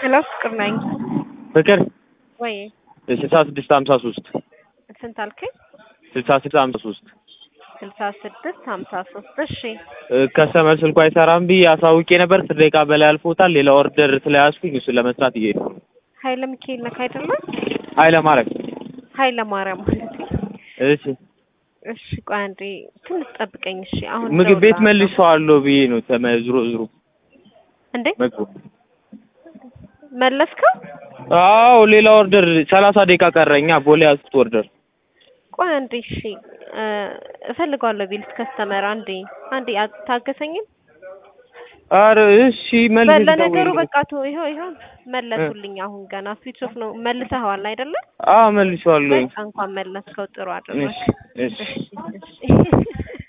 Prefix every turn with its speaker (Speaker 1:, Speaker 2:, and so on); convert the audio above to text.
Speaker 1: ሄሎ ፍቅር ነኝ።
Speaker 2: ፍቅር
Speaker 1: ወይ
Speaker 2: 6653
Speaker 1: ስንት አልከኝ?
Speaker 2: 6653
Speaker 1: 6653 እሺ።
Speaker 2: ከስተመር ስልኩ አይሰራም ብዬ አሳውቄ ነበር። 10 ደቂቃ በላይ አልፎታል። ሌላ ኦርደር ስለያዝኩኝ እሱን ለመስራት እየሄድኩ ነው።
Speaker 1: ኃይለ ሚካኤል ነህ አይደለ?
Speaker 2: ኃይለ ማርያም
Speaker 1: ኃይለ ማርያም ማለት ነው።
Speaker 2: እሺ
Speaker 1: እሺ ቆይ አንዴ ትንሽ ጠብቀኝ። እሺ አሁን
Speaker 2: ምግብ ቤት መልሼዋለሁ ብዬ ነው ተመዝሮ
Speaker 1: እንዴ
Speaker 2: ምግቡ
Speaker 1: መለስከው?
Speaker 2: አዎ ሌላ ኦርደር 30 ደቂቃ ቀረኛ። ቦሌ ያዝኩት ኦርደር።
Speaker 1: ቆይ አንዴ እሺ እፈልጋለሁ ቢልስ ከስተመር አንዴ አታገሰኝም?
Speaker 2: አረ እሺ መልስ
Speaker 1: ለነገሩ በቃ ይሄው መለሱልኝ። አሁን ገና ስዊች ኦፍ ነው። መልሰዋል አይደለ?
Speaker 2: አዎ መልሼዋለሁ።
Speaker 1: እንኳን መለስከው ጥሩ አደረክ።
Speaker 2: እሺ እሺ
Speaker 1: እሺ